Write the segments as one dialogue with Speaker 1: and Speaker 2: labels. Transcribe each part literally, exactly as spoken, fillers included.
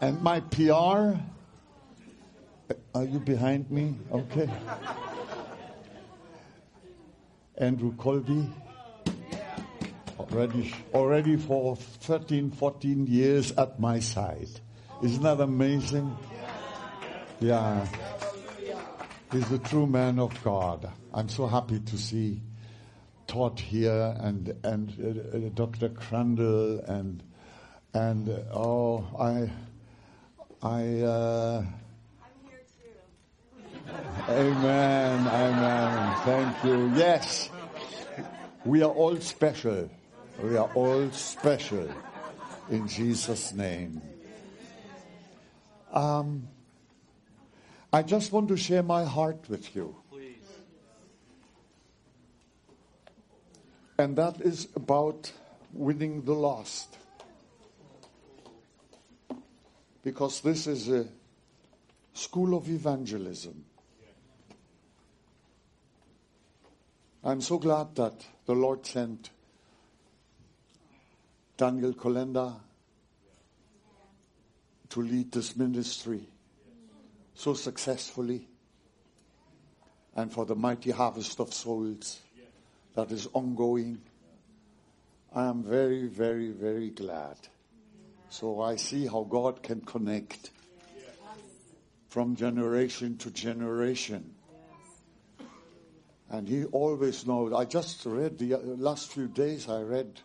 Speaker 1: And my P R, are you behind me? Okay. Andrew Colby, already, already for thirteen, fourteen years at my side. Isn't that amazing? Yeah. He's a true man of God. I'm so happy to see Todd here and and uh, uh, Doctor Crandall and and uh, oh I I uh,
Speaker 2: I'm here too.
Speaker 1: Amen, amen. Thank you. Yes, we are all special. We are all special in Jesus' name. Um, I just want to share my heart with you.
Speaker 3: Please.
Speaker 1: And that is about winning the lost. Because this is a school of evangelism. I'm so glad that the Lord sent Daniel Kolenda to lead this ministry so successfully, and for the mighty harvest of souls that is ongoing. I am very, very, very glad. So I see how God can connect from generation to generation. And he always knows. I just read the last few days, I read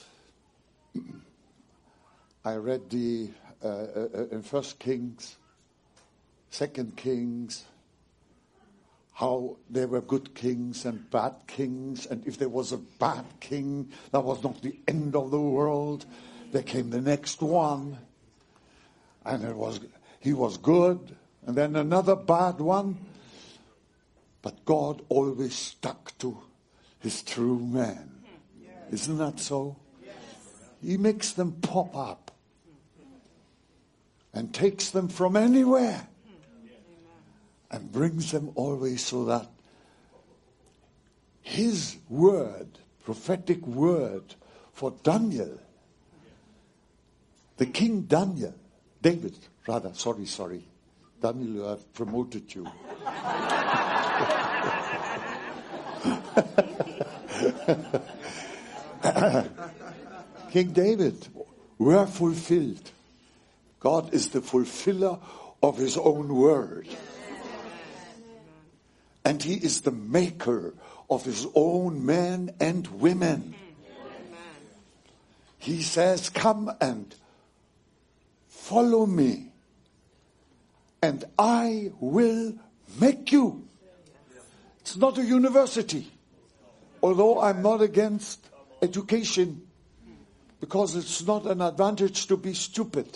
Speaker 1: I read the uh, uh, in First Kings, Second Kings, how there were good kings and bad kings, and if there was a bad king, that was not the end of the world. There came the next one, and it was he was good, and then another bad one. But God always stuck to his true man. Isn't that so? He makes them pop up and takes them from anywhere and brings them always so that his word, prophetic word for Daniel, the King Daniel, David, rather, sorry, sorry. Daniel, I have promoted you. King David were fulfilled. God is the fulfiller of his own word. And he is the maker of his own men and women. He says, come and follow me, and I will make you. It's not a university, although I'm not against education, because it's not an advantage to be stupid.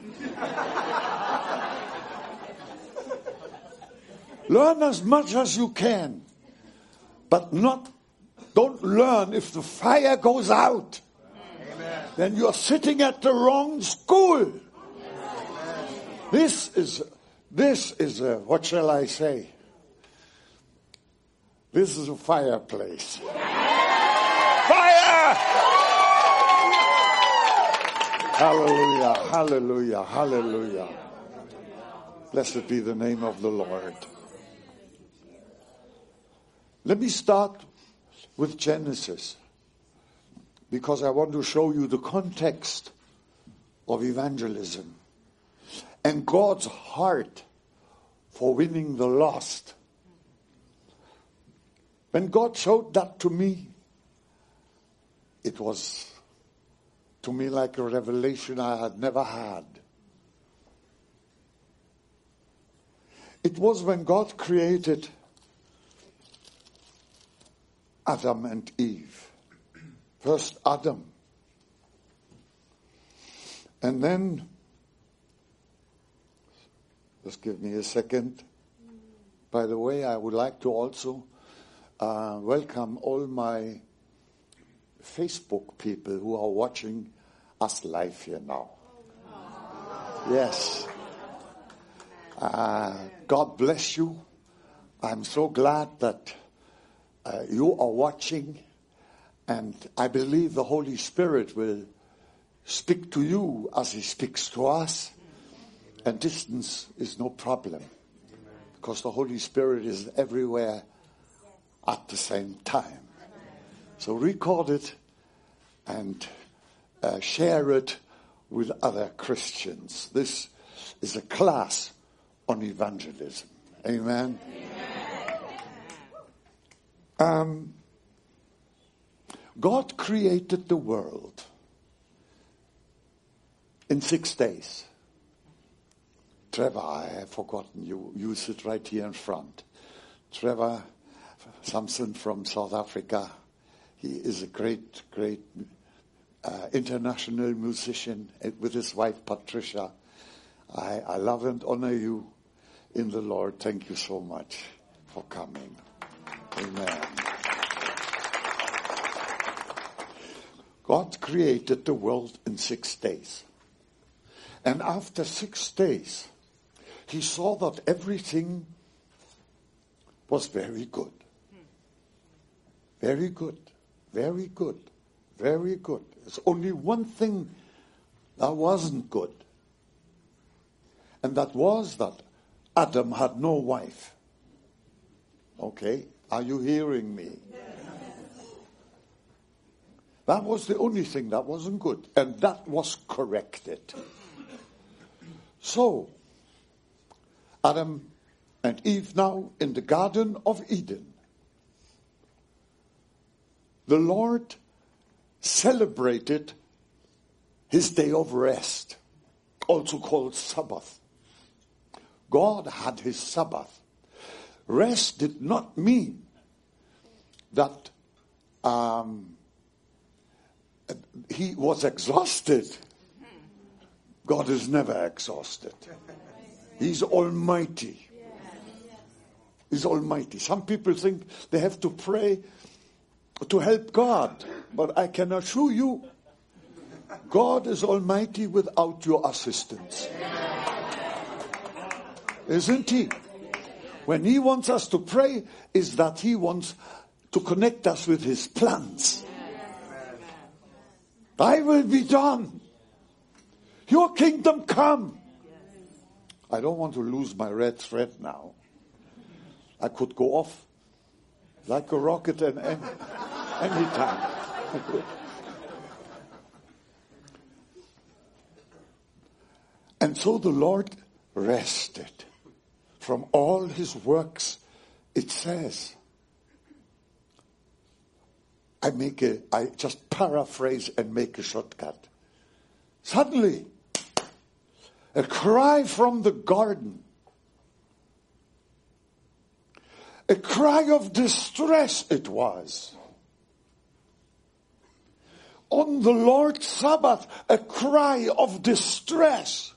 Speaker 1: Learn as much as you can, but not, don't learn if the fire goes out. Amen. Then you're sitting at the wrong school. Amen. This is, this is a, what shall I say? This is a fireplace. Fire! Hallelujah, hallelujah, hallelujah. Blessed be the name of the Lord. Let me start with Genesis, because I want to show you the context of evangelism and God's heart for winning the lost. When God showed that to me, it was to me like a revelation I had never had. It was when God created Adam and Eve. First Adam. And then, just give me a second. By the way, I would like to also uh, welcome all my Facebook people who are watching us live here now. Yes. Uh, God bless you. I'm so glad that uh, you are watching, and I believe the Holy Spirit will speak to you as he speaks to us. And distance is no problem. Because the Holy Spirit is everywhere at the same time. So record it and uh, share it with other Christians. This is a class on evangelism. Amen. Um, God created the world in six days. Trevor, I have forgotten you. You sit right here in front. Trevor Samson from South Africa. He is a great, great uh, international musician with his wife Patricia. I, I love and honor you in the Lord. Thank you so much for coming. Amen. God created the world in six days. And after six days, he saw that everything was very good. Very good. Very good. Very good. There's only one thing that wasn't good. And that was that Adam had no wife. Okay? Are you hearing me? That was the only thing that wasn't good. And that was corrected. So, Adam and Eve now in the Garden of Eden. The Lord celebrated his day of rest, also called Sabbath. God had his Sabbath. Rest did not mean that um, he was exhausted. God is never exhausted. He's almighty. He's almighty. Some people think they have to pray to help God. But I can assure you, God is almighty without your assistance. Isn't he? When he wants us to pray, is that he wants to connect us with his plans. Thy will be done. Your kingdom come. I don't want to lose my red thread now. I could go off like a rocket and any, any time. And so the Lord rested from all his works. It says, I make a, I just paraphrase and make a shortcut. Suddenly, a cry from the garden. A cry of distress it was. On the Lord's Sabbath, a cry of distress.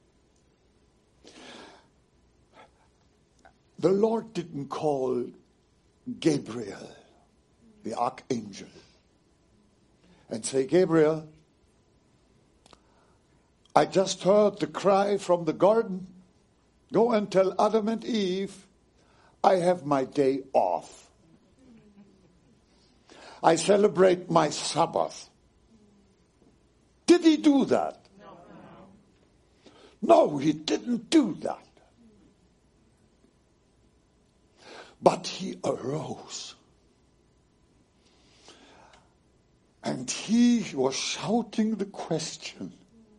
Speaker 1: The Lord didn't call Gabriel, the archangel, and say, Gabriel, I just heard the cry from the garden. Go and tell Adam and Eve, I have my day off. I celebrate my Sabbath. Did he do that? No, no, he didn't do that. But he arose. And he was shouting the question,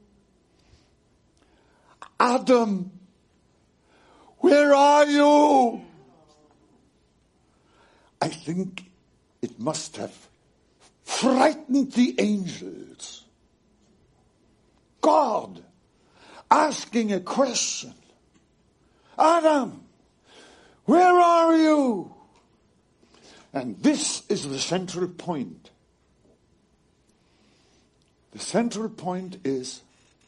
Speaker 1: Adam, where are you? I think it must have frightened the angels. God asking a question. Adam, where are you? And this is the central point. The central point is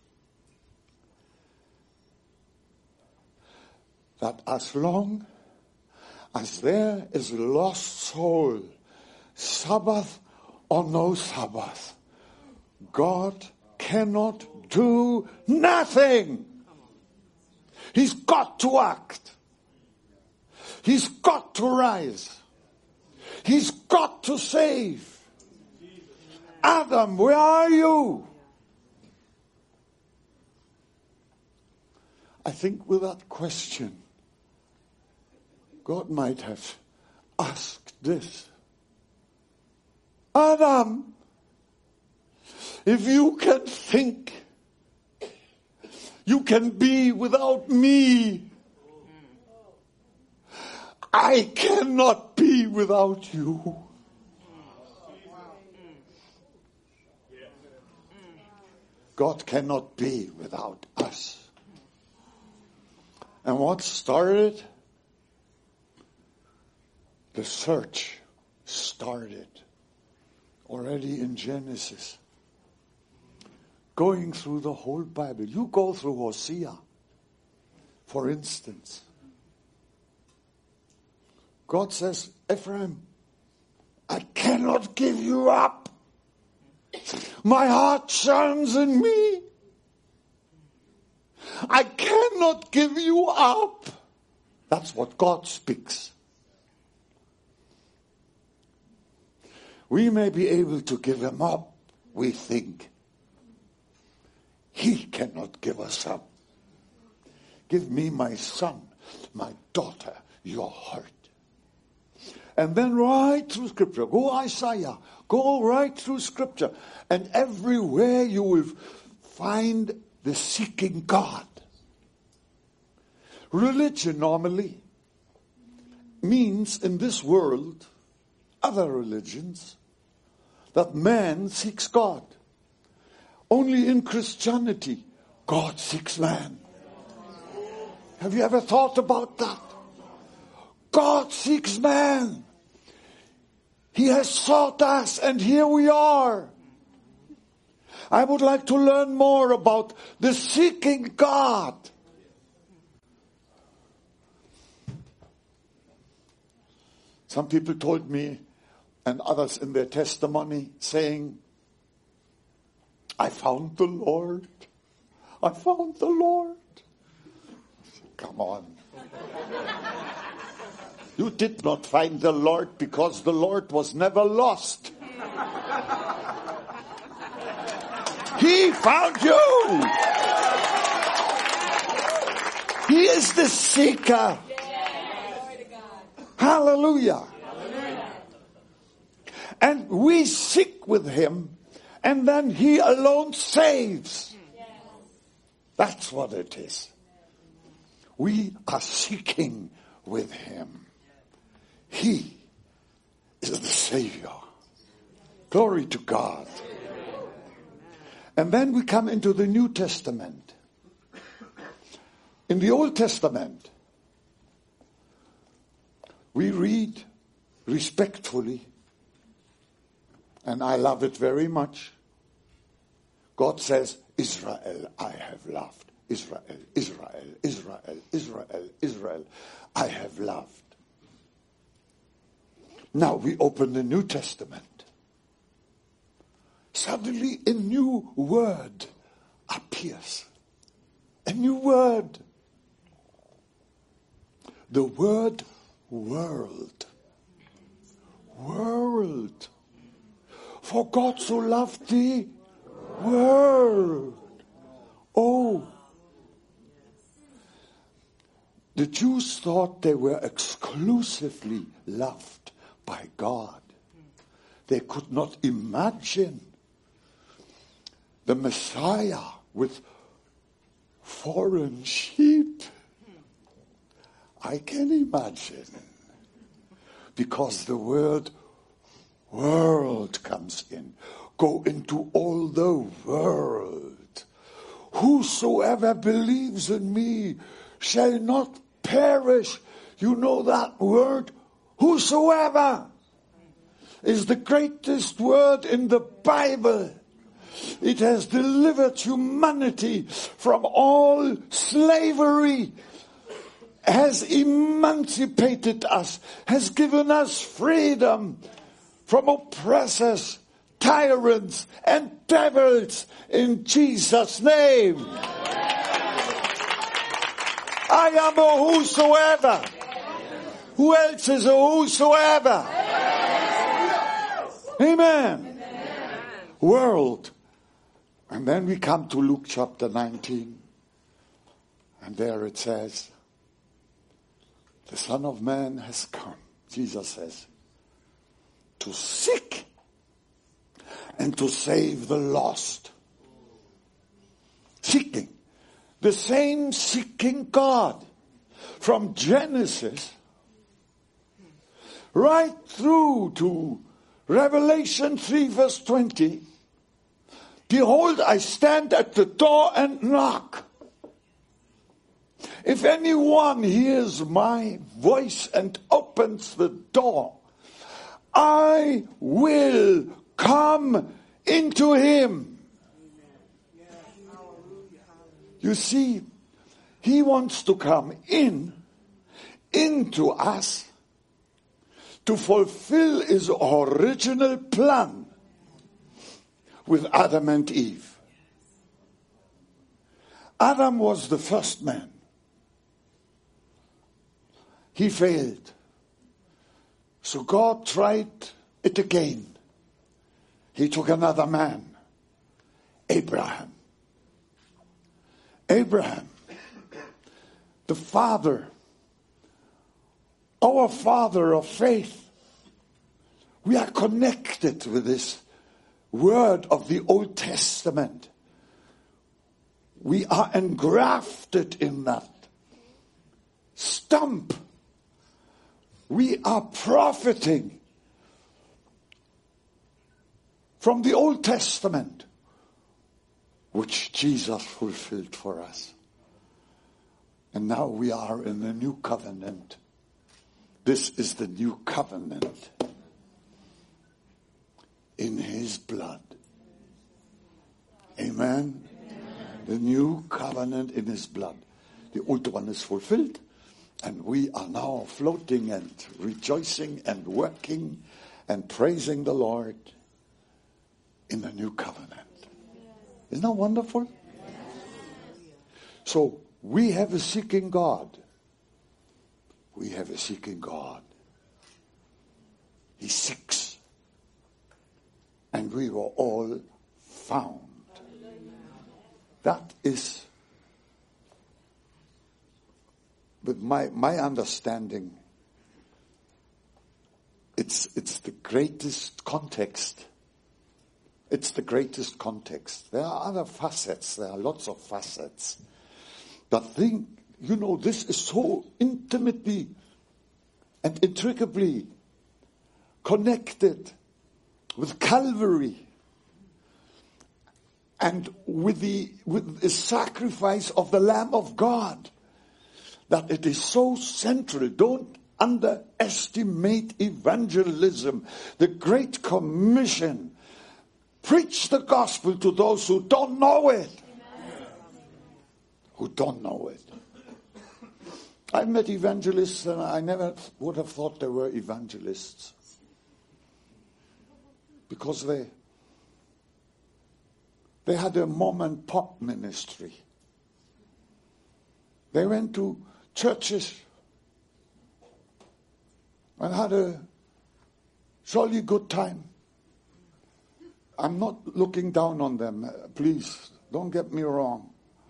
Speaker 1: that as long as there is a lost soul, Sabbath or no Sabbath, God cannot do nothing. He's got to act. He's got to rise. He's got to save. Adam, where are you? I think without question, God might have asked this. Adam, if you can think, you can be without me. I cannot be without you. God cannot be without us. And what started? The search started already in Genesis. Going through the whole Bible. You go through Hosea, for instance. God says, Ephraim, I cannot give you up. My heart shines in me. I cannot give you up. That's what God speaks. We may be able to give him up, we think. He cannot give us up. Give me my son, my daughter, your heart. And then right through Scripture, go Isaiah, go right through Scripture, and everywhere you will find the seeking God. Religion normally means in this world, other religions, that man seeks God. Only in Christianity, God seeks man. Have you ever thought about that? God seeks man. He has sought us, and here we are. I would like to learn more about the seeking God. Some people told me, and others in their testimony, saying, I found the Lord. I found the Lord. Come on. You did not find the Lord because the Lord was never lost. He found you. He is the seeker. Hallelujah. And we seek with him, and then he alone saves. That's what it is. We are seeking with him. He is the Savior. Glory to God. And then we come into the New Testament. In the Old Testament, we read respectfully, and I love it very much. God says, Israel, I have loved. Israel, Israel, Israel, Israel, Israel, I have loved. Now we open the New Testament. Suddenly a new word appears. A new word. The word world. World. For God so loved the world. Oh. The Jews thought they were exclusively loved by God. They could not imagine the Messiah with foreign sheep. I can imagine. Because the word world comes in. Go into all the world. Whosoever believes in me shall not perish. You know that word? Whosoever is the greatest word in the Bible. It has delivered humanity from all slavery, has emancipated us, has given us freedom from oppressors, tyrants, and devils in Jesus' name. I am a whosoever. Who else is a whosoever? Amen. Amen. World. And then we come to Luke chapter nineteen. And there it says, the Son of Man has come, Jesus says, to seek and to save the lost. Seeking. The same seeking God. From Genesis right through to Revelation three verse twenty. Behold, I stand at the door and knock. If anyone hears my voice and opens the door, I will come into him. You see, he wants to come in, into us, to fulfill his original plan with Adam and Eve. Adam was the first man. He failed. So God tried it again. He took another man, Abraham. Abraham, the father, our father of faith. We are connected with this word of the Old Testament. We are engrafted in that stump. We are profiting from the Old Testament, which Jesus fulfilled for us. And now we are in the new covenant. This is the new covenant in his blood. Amen? Amen. The new covenant in his blood. The old one is fulfilled, and we are now floating and rejoicing and working and praising the Lord in the new covenant. Isn't that wonderful? So we have a seeking God. We have a seeking God. He seeks. And we were all found. That is, with my, my understanding, it's, it's the greatest context. It's the greatest context. There are other facets. There are lots of facets. But think, you know, this is so intimately and intricately connected with Calvary and with the, with the sacrifice of the Lamb of God that it is so central. Don't underestimate evangelism, the Great Commission. Preach the gospel to those who don't know it. Amen. Who don't know it. I've met evangelists and I never would have thought they were evangelists. Because they, they had a mom and pop ministry. They went to churches and had a jolly good time. I'm not looking down on them. Please, don't get me wrong.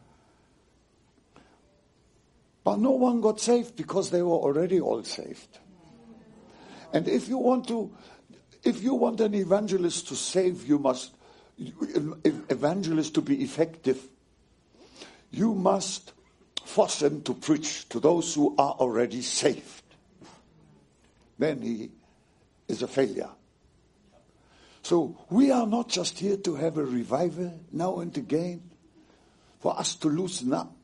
Speaker 1: But no one got saved because they were already all saved. And if you want to, if you want an evangelist to save, you must, evangelist to be effective, you must force him to preach to those who are already saved. Then he is a failure. So we are not just here to have a revival now and again, for us to loosen up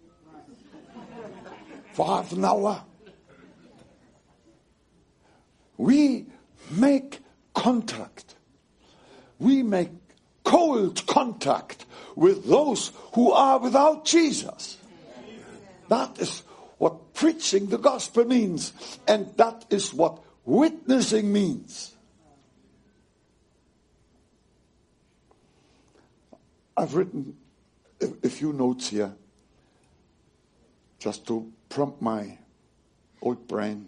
Speaker 1: for half an hour. We make contact. We make cold contact with those who are without Jesus. That is what preaching the gospel means, and that is what witnessing means. I've written a few notes here just to prompt my old brain.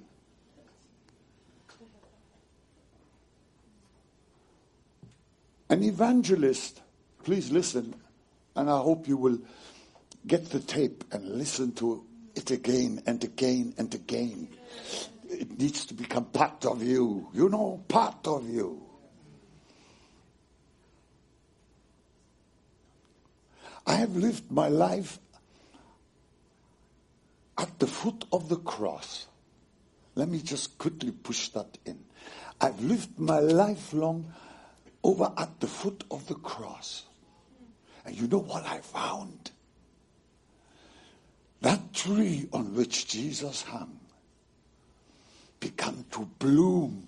Speaker 1: An evangelist, please listen, and I hope you will get the tape and listen to it again and again and again. It needs to become part of you. You know, part of you. I have lived my life at the foot of the cross. Let me just quickly push that in. I've lived my life long over at the foot of the cross. And you know what I found? That tree on which Jesus hung began to bloom.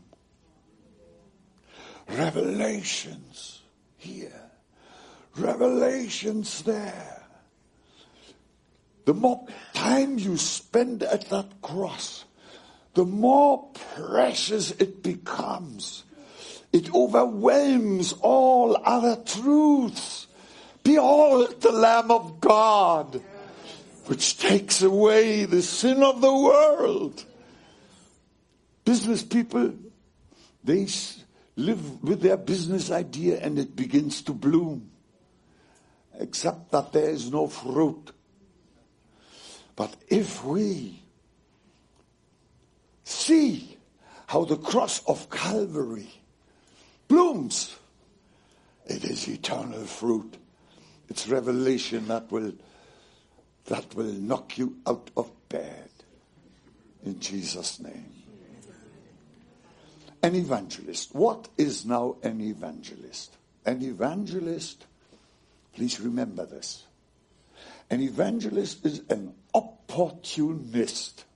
Speaker 1: Revelations here. Revelations there. The more time you spend at that cross, the more precious it becomes. It overwhelms all other truths. Behold the Lamb of God, which takes away the sin of the world. Business people, they live with their business idea and it begins to bloom. Except that there is no fruit. But if we see how the cross of Calvary blooms, it is eternal fruit. It's revelation that will that will knock you out of bed. In Jesus' name. An evangelist. What is now an evangelist? An evangelist, please remember this. An evangelist is an opportunist.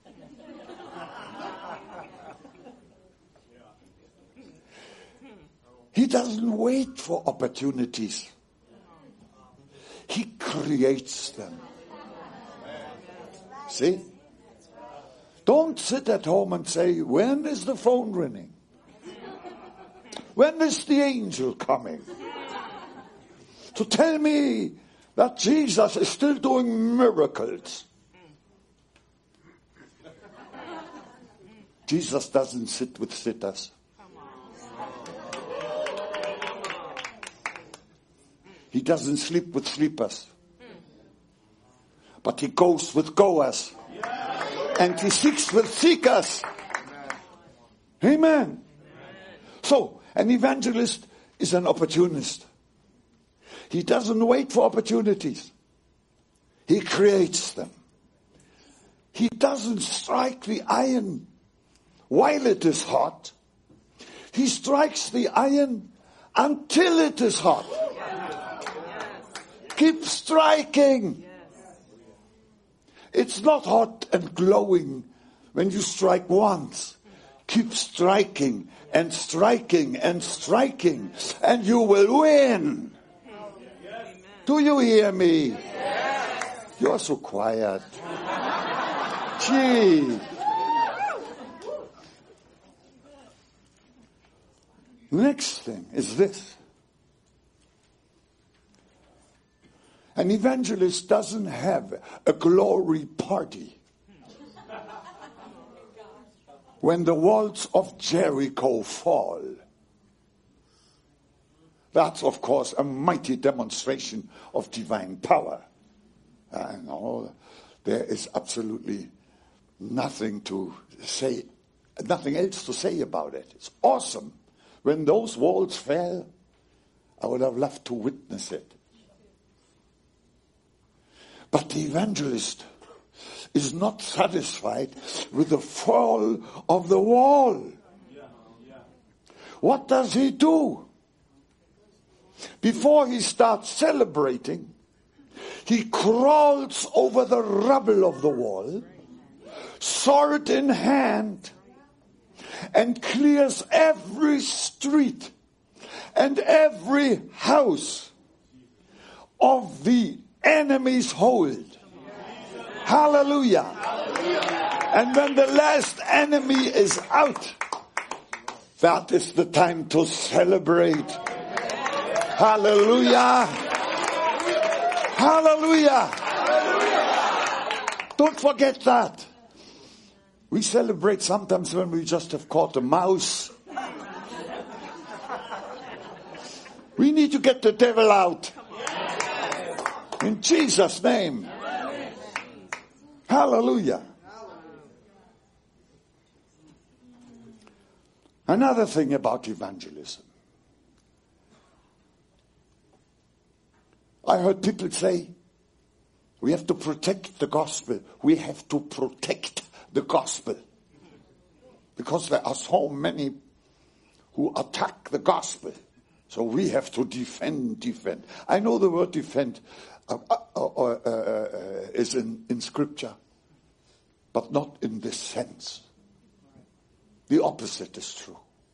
Speaker 1: He doesn't wait for opportunities. He creates them. See? Don't sit at home and say, when is the phone ringing? When is the angel coming? To tell me that Jesus is still doing miracles. Jesus doesn't sit with sitters. He doesn't sleep with sleepers. But he goes with goers. And he seeks with seekers. Amen. So, an evangelist is an opportunist. He doesn't wait for opportunities. He creates them. He doesn't strike the iron while it is hot. He strikes the iron until it is hot. Keep striking. It's not hot and glowing when you strike once. Keep striking and striking and striking, and you will win. Do you hear me? You are so quiet. Gee. Next thing is this. An evangelist doesn't have a glory party when the walls of Jericho fall. That's, of course, a mighty demonstration of divine power. I know there is absolutely nothing to say, nothing else to say about it. It's awesome. When those walls fell, I would have loved to witness it. But the evangelist is not satisfied with the fall of the wall. What does he do? Before he starts celebrating, he crawls over the rubble of the wall, sword in hand, and clears every street and every house of the enemy's hold. Hallelujah. Hallelujah. And when the last enemy is out, that is the time to celebrate. Hallelujah. Hallelujah. Hallelujah. Don't forget that. We celebrate sometimes when we just have caught a mouse. We need to get the devil out. In Jesus' name. Hallelujah. Another thing about evangelism. I heard people say, we have to protect the gospel. We have to protect the gospel. Because there are so many who attack the gospel. So we have to defend, defend. I know the word defend uh, uh, uh, uh, is in, in Scripture, but not in this sense. The opposite is true.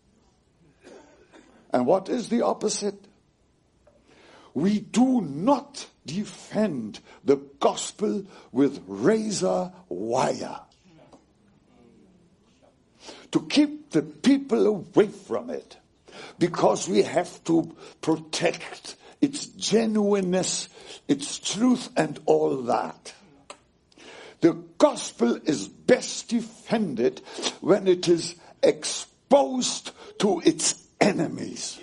Speaker 1: And what is the opposite? We do not defend the gospel with razor wire to keep the people away from it, because we have to protect its genuineness, its truth, and all that. The gospel is best defended when it is exposed to its enemies.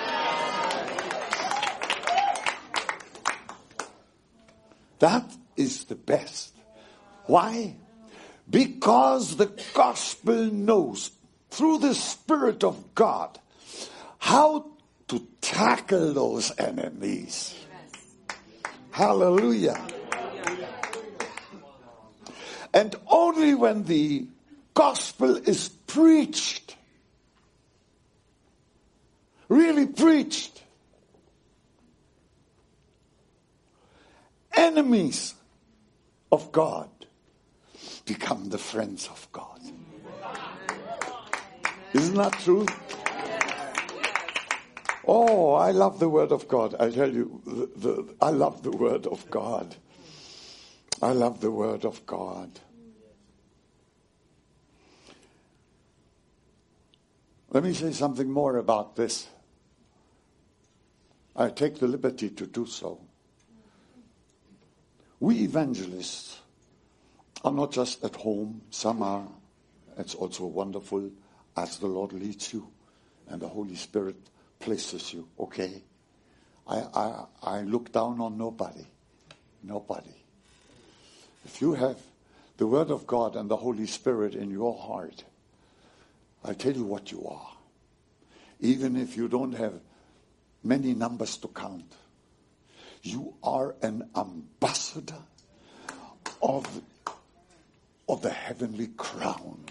Speaker 1: That is the best. Why? Because the gospel knows through the Spirit of God how to tackle those enemies. Hallelujah. And only when the gospel is preached, really preached, enemies of God become the friends of God. Isn't that true? Oh, I love the Word of God. I tell you, the, the, I love the Word of God. I love the Word of God. Let me say something more about this. I take the liberty to do so. We evangelists are not just at home. Some are. It's also wonderful as the Lord leads you and the Holy Spirit places you. Okay? I, I, I look down on nobody. Nobody. If you have the Word of God and the Holy Spirit in your heart, I tell you what you are. Even if you don't have many numbers to count, you are an ambassador of, of the heavenly crown.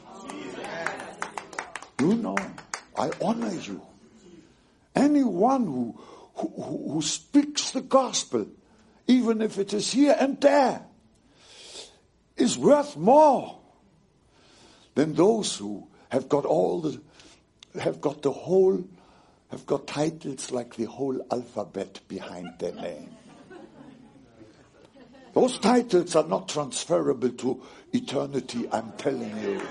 Speaker 1: You know, I honor you. Anyone who, who, who speaks the gospel, even if it is here and there, is worth more than those who have got all the, have got the whole, have got titles like the whole alphabet behind their name. Those titles are not transferable to eternity, I'm telling you.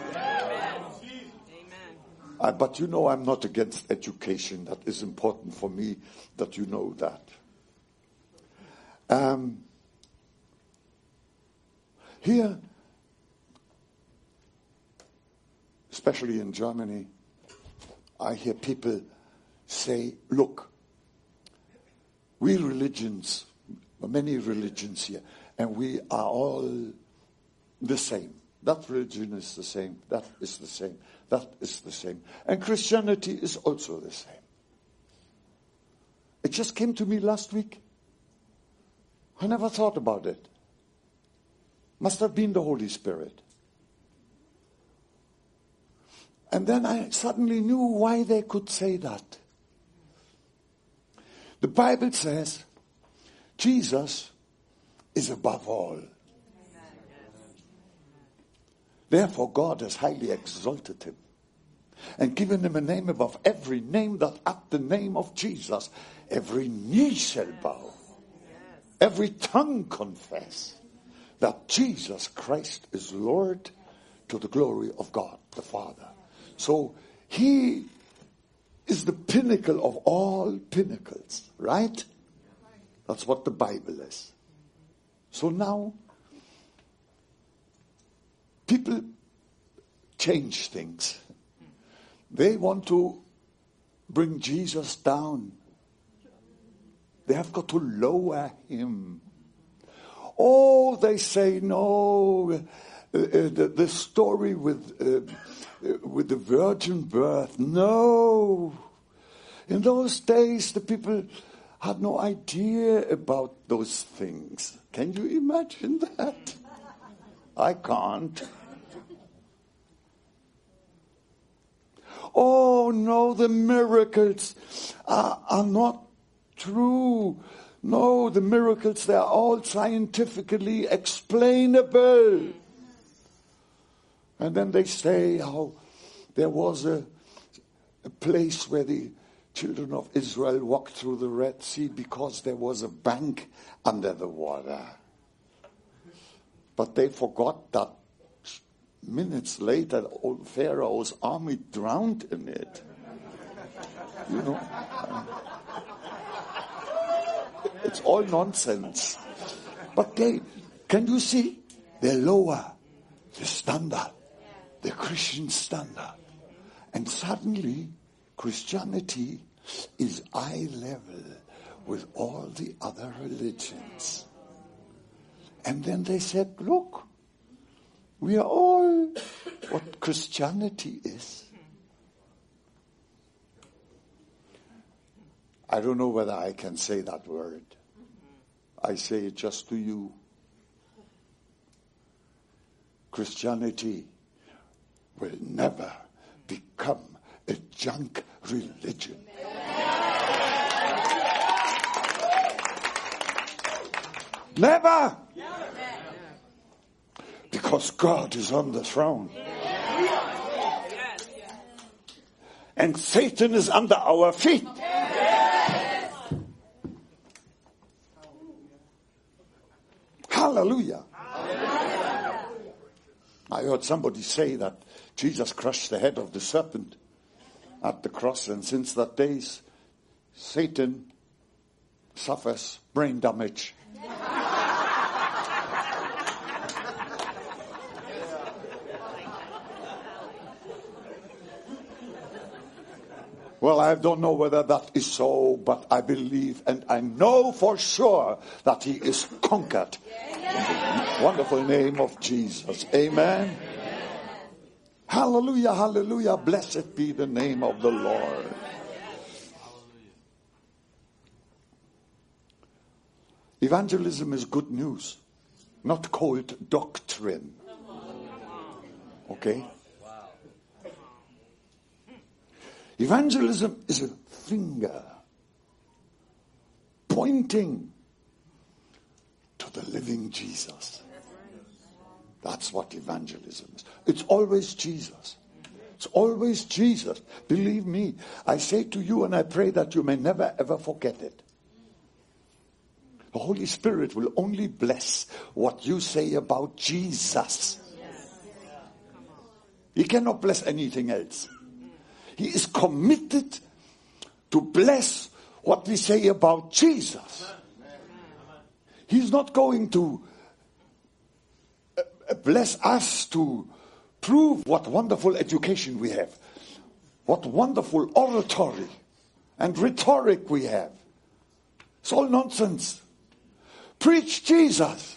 Speaker 1: Uh, but you know I'm not against education. That is important for me that you know that. Um, here, especially in Germany, I hear people say, look, we religions, many religions here, and we are all the same. That religion is the same. That is the same. That is the same. And Christianity is also the same. It just came to me last week. I never thought about it. Must have been the Holy Spirit. And then I suddenly knew why they could say that. The Bible says Jesus is above all. Therefore God has highly exalted him and given him a name above every name, that at the name of Jesus every knee shall bow, every tongue confess that Jesus Christ is Lord, to the glory of God the Father. So he is the pinnacle of all pinnacles, right? That's what the Bible is. So now people change things. They want to bring Jesus down. They have got to lower him. Oh, they say, no, uh, uh, the, the story with, uh, uh, with the virgin birth. No. In those days, the people had no idea about those things. Can you imagine that? I can't. Oh, no, the miracles are, are not true. No, the miracles, they are all scientifically explainable. And then they say how there was a, a place where the children of Israel walked through the Red Sea because there was a bank under the water. But they forgot that minutes later, old Pharaoh's army drowned in it. You know? It's all nonsense. But they, can you see? They lower the standard, the Christian standard. And suddenly, Christianity is eye level with all the other religions. And then they said, look, we are all what Christianity is. I don't know whether I can say that word. I say it just to you. Christianity will never become a junk religion. Never! Because God is on the throne. And Satan is under our feet. Hallelujah. I heard somebody say that Jesus crushed the head of the serpent at the cross, and since that day, Satan suffers brain damage. Well, I don't know whether that is so, but I believe and I know for sure that he is conquered. In the wonderful name of Jesus. Amen. Amen. Hallelujah, hallelujah. Blessed be the name of the Lord. Evangelism is good news, not cold doctrine. Okay? Evangelism is a finger pointing to the living Jesus. That's what evangelism is. It's always Jesus. It's always Jesus. Believe me, I say to you, and I pray that you may never ever forget it. The Holy Spirit will only bless what you say about Jesus. He cannot bless anything else. He is committed to bless what we say about Jesus. He's not going to bless us to prove what wonderful education we have, what wonderful oratory and rhetoric we have. It's all nonsense. Preach Jesus.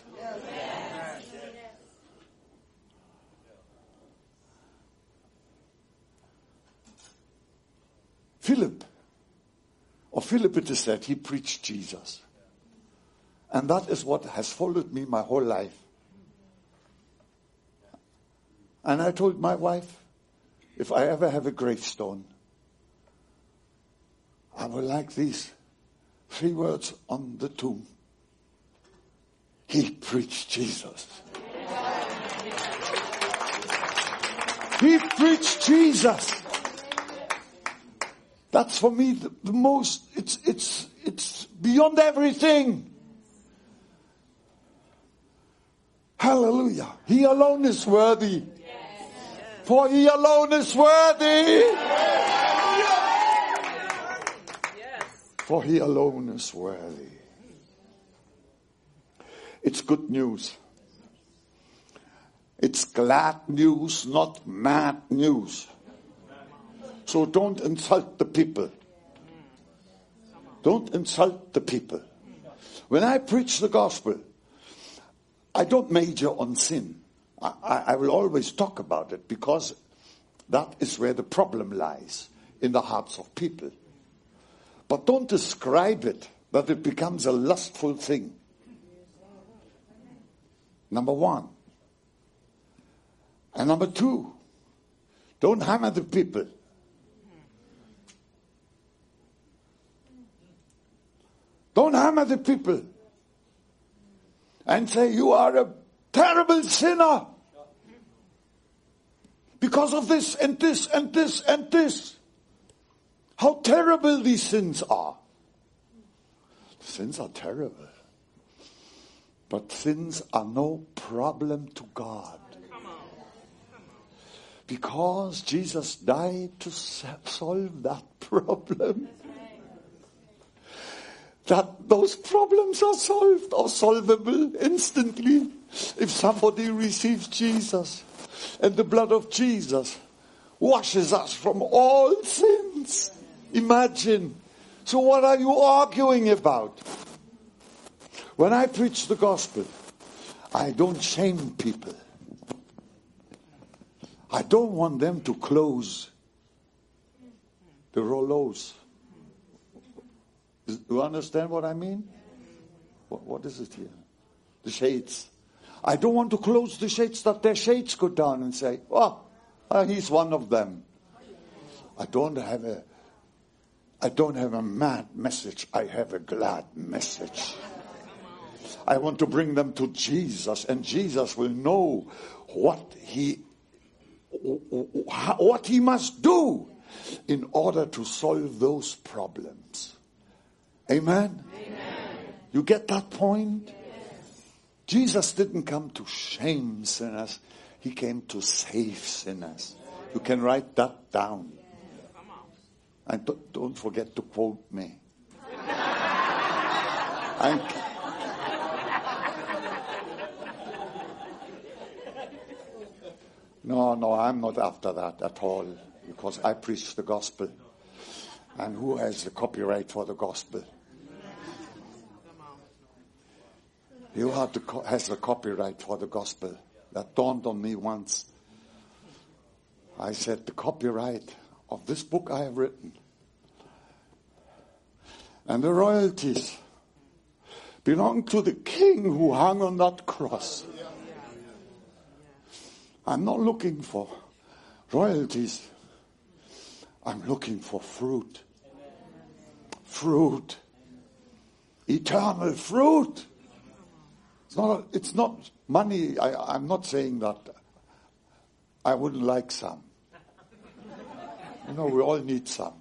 Speaker 1: Philip, or Philip it is said, he preached Jesus. And that is what has followed me my whole life. And I told my wife, if I ever have a gravestone, I will like these three words on the tomb. He preached Jesus. He preached Jesus. That's for me the, the most, it's, it's, it's beyond everything. Hallelujah. He alone is worthy. For he alone is worthy. For he alone is worthy. It's good news. It's glad news, not mad news. So don't insult the people. Don't insult the people. When I preach the gospel, I don't major on sin. I, I, I will always talk about it because that is where the problem lies, in the hearts of people. But don't describe it that it becomes a lustful thing. Number one. And number two, don't hammer the people. Don't hammer the people and say you are a terrible sinner because of this and this and this and this. How terrible these sins are. The sins are terrible. But sins are no problem to God. Because Jesus died to solve that problem. That those problems are solved or solvable instantly if somebody receives Jesus. And the blood of Jesus washes us from all sins. Imagine. So what are you arguing about? When I preach the gospel, I don't shame people. I don't want them to close the rollos. Do you understand what I mean? What, what is it here? The shades. I don't want to close the shades that their shades go down and say, oh, uh, he's one of them. I don't have a I don't have a mad message. I have a glad message. I want to bring them to Jesus, and Jesus will know what he what he must do in order to solve those problems. Amen? Amen. You get that point? Yes. Jesus didn't come to shame sinners. He came to save sinners. You can write that down. And don't, don't forget to quote me. And, no, no, I'm not after that at all. Because I preach the gospel. And who has the copyright for the gospel? You have the, has the copyright for the gospel. That dawned on me once. I said, the copyright of this book I have written and the royalties belong to the king who hung on that cross. I'm not looking for royalties. I'm looking for fruit. Fruit. Eternal fruit. It's not, it's not money. I, I'm not saying that I wouldn't like some. You know, we all need some.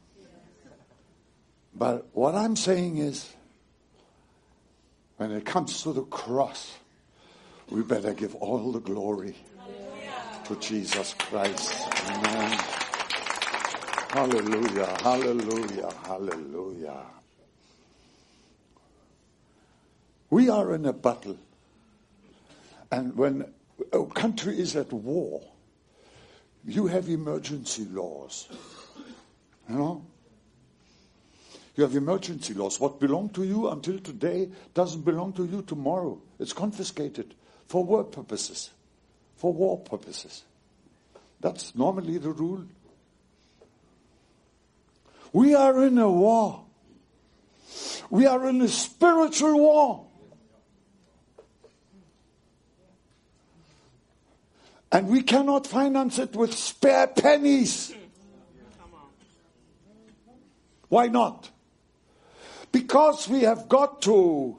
Speaker 1: But what I'm saying is, when it comes to the cross, we better give all the glory to Jesus Christ. Amen. Hallelujah, hallelujah, hallelujah. We are in a battle. And when a country is at war, you have emergency laws. You know? You have emergency laws. What belonged to you until today doesn't belong to you tomorrow. It's confiscated for war purposes. For war purposes. That's normally the rule. We are in a war. We are in a spiritual war. And we cannot finance it with spare pennies. Why not? Because we have got to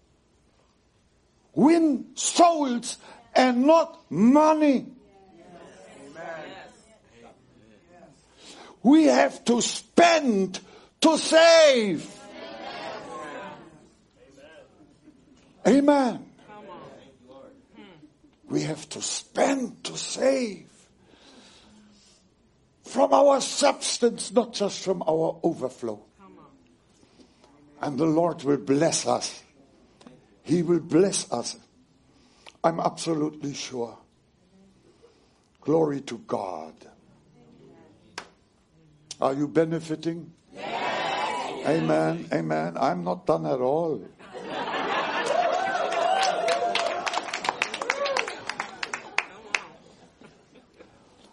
Speaker 1: win souls and not money. We have to spend to save. Amen. We have to spend to save. From our substance, not just from our overflow. And the Lord will bless us. He will bless us. I'm absolutely sure. Glory to God. Are you benefiting? Yes. Amen. Amen. I'm not done at all.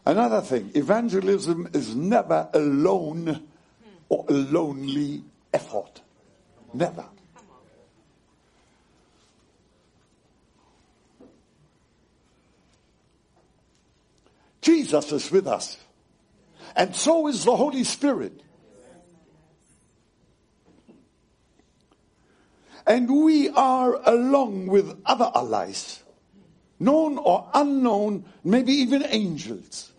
Speaker 1: Another thing, evangelism is never alone or a lonely effort. Never. Jesus is with us. And so is the Holy Spirit. And we are, along with other allies, known or unknown, maybe even angels.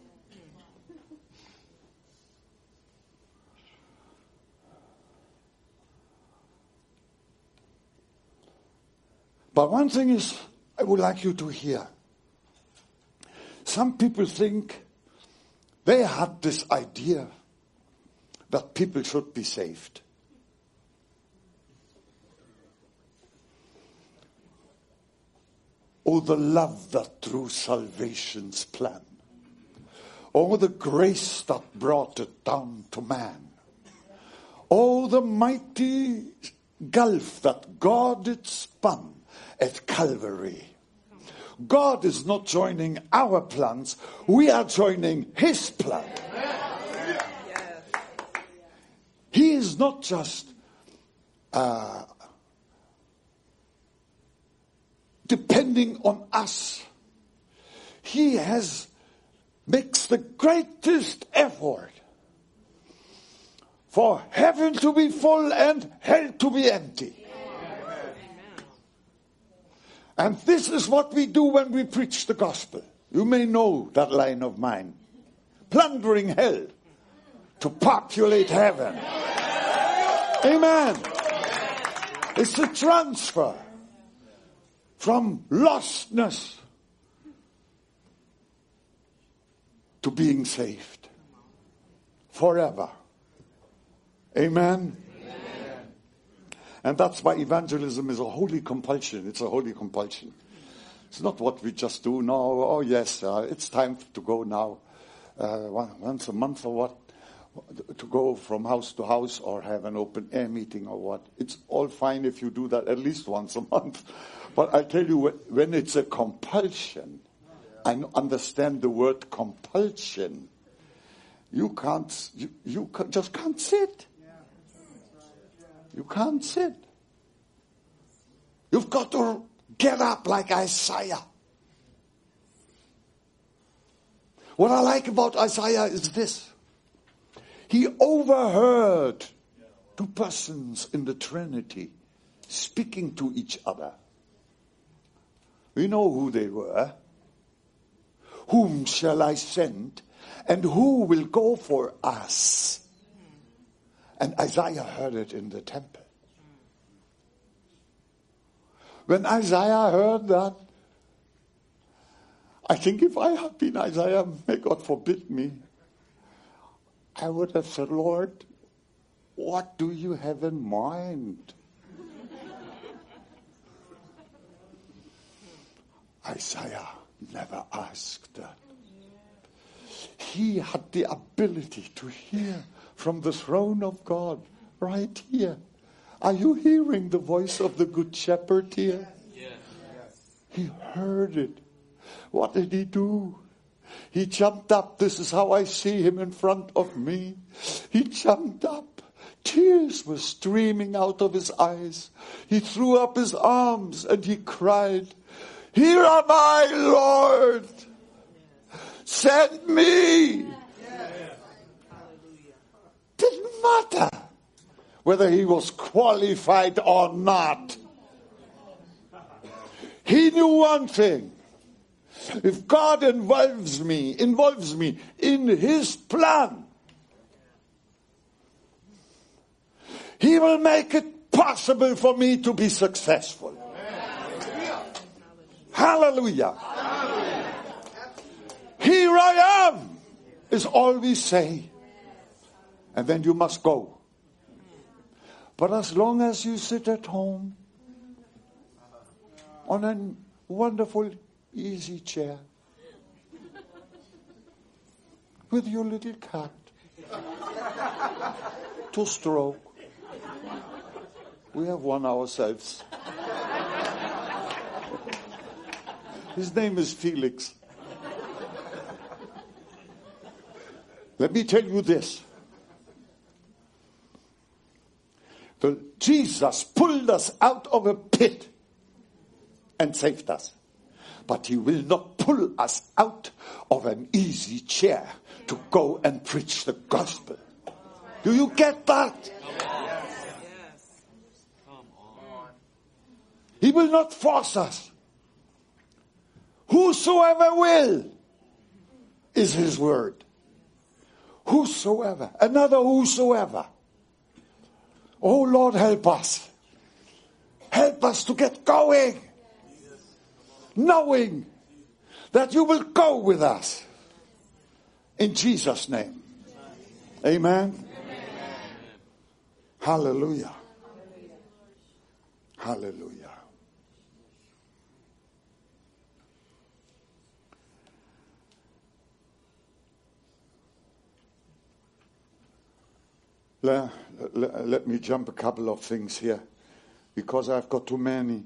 Speaker 1: But one thing is, I would like you to hear. Some people think they had this idea that people should be saved. Oh, the love that drew salvation's plan. Oh, the grace that brought it down to man. Oh, the mighty gulf that God had spun at Calvary. God is not joining our plans. We are joining his plan. He is not just uh, depending on us. He has makes the greatest effort for heaven to be full and hell to be empty. And this is what we do when we preach the gospel. You may know that line of mine. Plundering hell to populate heaven. Amen. It's a transfer from lostness to being saved forever. Amen. And that's why evangelism is a holy compulsion. It's a holy compulsion. It's not what we just do now. Oh, yes, uh, it's time to go now. Uh, once a month or what? To go from house to house or have an open air meeting or what. It's all fine if you do that at least once a month. But I tell you, when it's a compulsion, I understand the word compulsion. You can't, you, you just can't sit. You can't sit. You've got to get up like Isaiah. What I like about Isaiah is this. He overheard two persons in the Trinity speaking to each other. We know who they were. Whom shall I send? And who will go for us? And Isaiah heard it in the temple. When Isaiah heard that, I think if I had been Isaiah, may God forbid me, I would have said, Lord, what do you have in mind? Isaiah never asked that. He had the ability to hear from the throne of God right here. Are you hearing the voice of the Good Shepherd here? Yes. He heard it. What did he do? He jumped up. This is how I see him in front of me. He jumped up. Tears were streaming out of his eyes. He threw up his arms and he cried, "Here am I, Lord. Send me." Didn't matter whether he was qualified or not. He knew one thing. If God involves me, involves me in his plan, he will make it possible for me to be successful. Hallelujah. Hallelujah. Here I am is all we say. And then you must go. But as long as you sit at home on a wonderful easy chair with your little cat to stroke. We have one ourselves. His name is Felix. Let me tell you this. The, Jesus pulled us out of a pit and saved us. But he will not pull us out of an easy chair to go and preach the gospel. Do you get that?
Speaker 3: Yes.
Speaker 4: Come on.
Speaker 1: He will not force us. Whosoever will is his word. Whosoever. Another whosoever. Oh Lord, help us. Help us to get going. Knowing that you will go with us. In Jesus' name. Amen. Amen. Hallelujah. Hallelujah. Let, let, let me jump a couple of things here because I've got too many.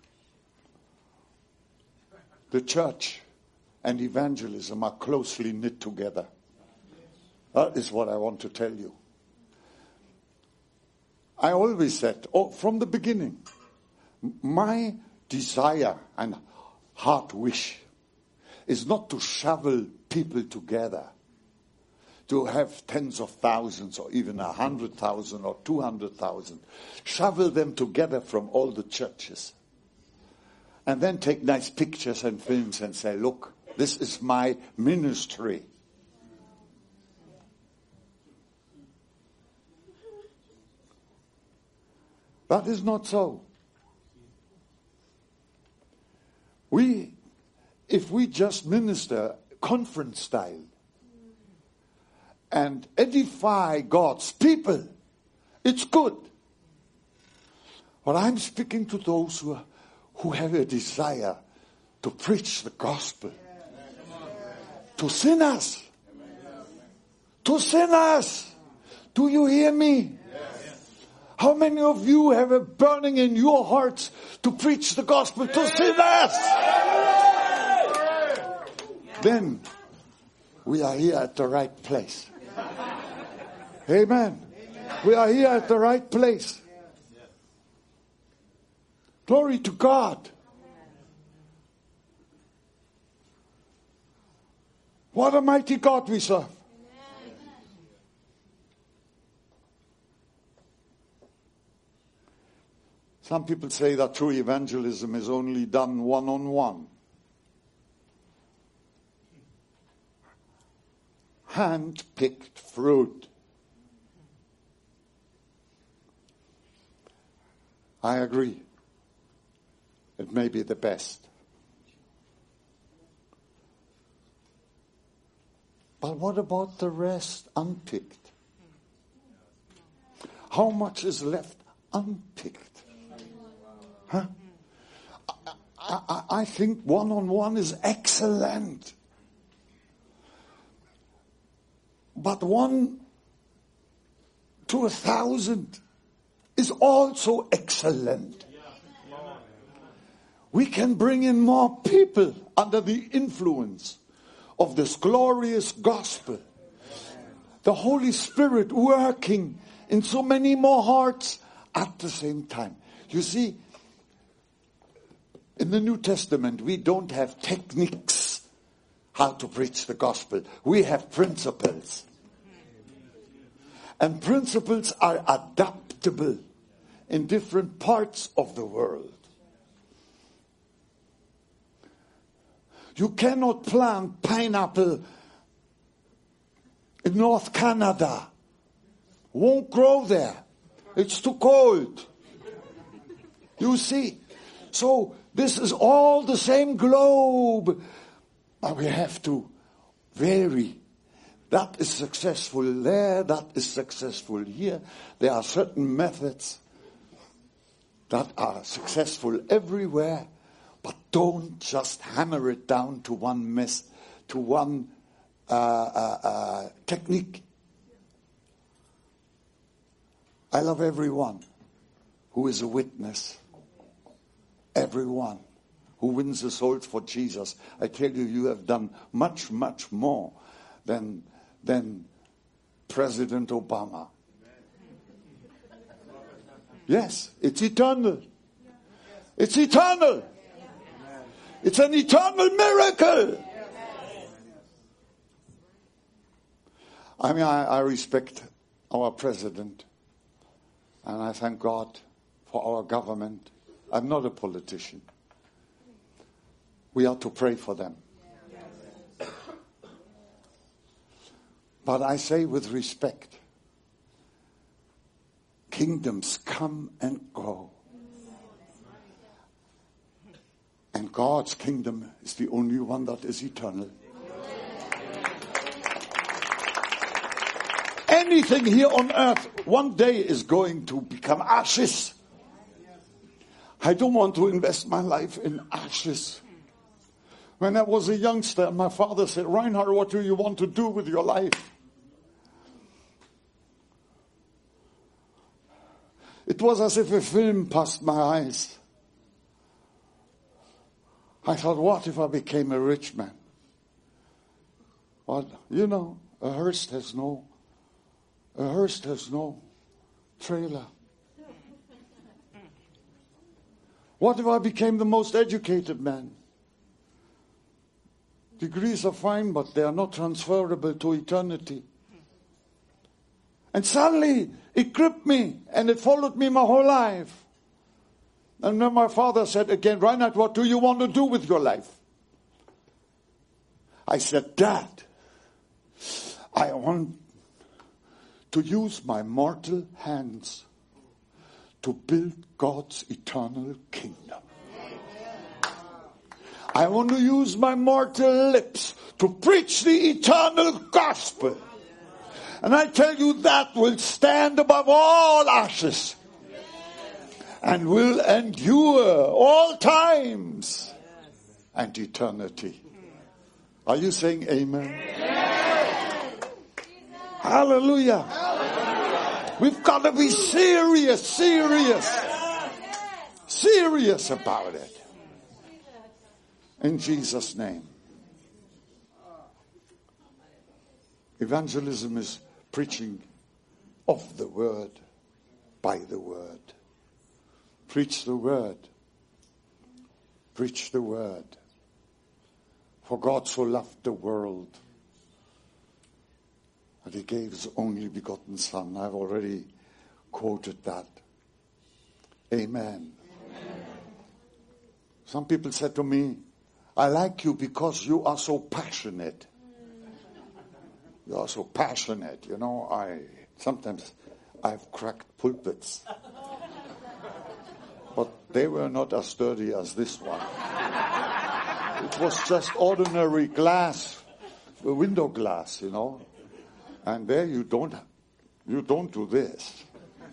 Speaker 1: The church and evangelism are closely knit together. That is what I want to tell you. I always said, oh, from the beginning, my desire and heart wish is not to shovel people together, to have tens of thousands or even a hundred thousand or two hundred thousand. Shovel them together from all the churches. And then take nice pictures and films and say, look, this is my ministry. That is not so. We, if we just minister conference style and edify God's people, it's good. But I'm speaking to those who are, who have a desire to preach the gospel to sinners. To sinners. Do you hear me? How many of you have a burning in your hearts to preach the gospel to sinners? Then we are here at the right place. Amen. We are here at the right place. Glory to God. What a mighty God we serve. Some people say that true evangelism is only done one-on-one. Hand-picked fruit. I agree. It may be the best. But what about the rest unpicked? How much is left unpicked? Huh? I, I, I think one-on-one is excellent. But one to a thousand is also excellent. We can bring in more people under the influence of this glorious gospel. The Holy Spirit working in so many more hearts at the same time. You see, in the New Testament, we don't have techniques how to preach the gospel. We have principles. And principles are adaptable in different parts of the world. You cannot plant pineapple in North Canada. Won't grow there. It's too cold. You see? So this is all the same globe. But we have to vary. That is successful there. That is successful here. There are certain methods that are successful everywhere. But don't just hammer it down to one mess, to one uh, uh, uh, technique. I love everyone who is a witness. Everyone who wins the souls for Jesus. I tell you, you have done much, much more than than President Obama. Yes, it's eternal. It's eternal. It's an eternal miracle. I mean, I, I respect our president, and I thank God for our government. I'm not a politician. We are to pray for them. But I say with respect, kingdoms come and go. And God's kingdom is the only one that is eternal. Anything here on earth one day is going to become ashes. I don't want to invest my life in ashes. When I was a youngster, my father said, Reinhard, what do you want to do with your life? It was as if a film passed my eyes. I thought, what if I became a rich man? Well, you know, a hearse has no, a hearse has no trailer. What if I became the most educated man? Degrees are fine, but they are not transferable to eternity. And suddenly, it gripped me, and it followed me my whole life. And then my father said again, Reinhard, what do you want to do with your life? I said, Dad, I want to use my mortal hands to build God's eternal kingdom. I want to use my mortal lips to preach the eternal gospel. And I tell you, that will stand above all ashes and will endure all times and eternity. Are you saying amen? Amen. Hallelujah. Hallelujah. We've got to be serious, serious, serious about it. In Jesus' name. Evangelism is preaching of the word, by the word. Preach the word. Preach the word. For God so loved the world that he gave his only begotten Son. I've already quoted that. Amen. Amen. Some people said to me, I like you because you are so passionate. You are so passionate. You know, I sometimes I've cracked pulpits. But they were not as sturdy as this one. It was just ordinary glass, window glass, you know. And there you don't, you don't do this.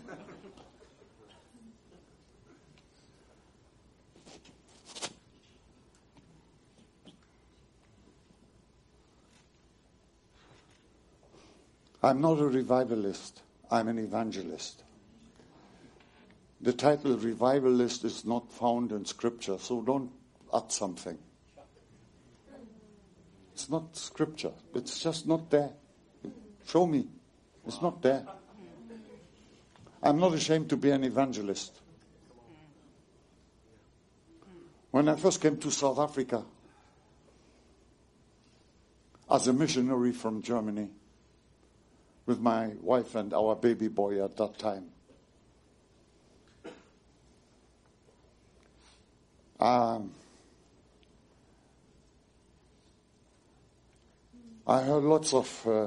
Speaker 1: I'm not a revivalist. I'm an evangelist. The title revivalist is not found in Scripture, so don't add something. It's not Scripture. It's just not there. Show me. It's not there. I'm not ashamed to be an evangelist. When I first came to South Africa as a missionary from Germany, with my wife and our baby boy at that time. Um, I heard lots of uh,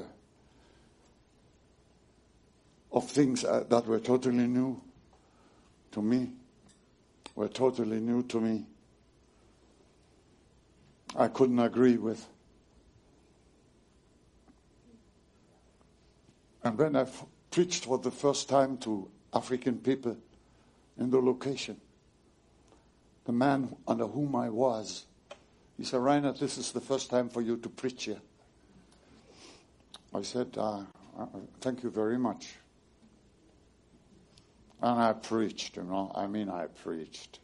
Speaker 1: of things uh, that were totally new to me, were totally new to me. I couldn't agree with. And when I f- preached for the first time to African people in the location, the man under whom I was, he said, Reinhard, this is the first time for you to preach here. I said, uh, uh, thank you very much. And I preached, you know, I mean I preached.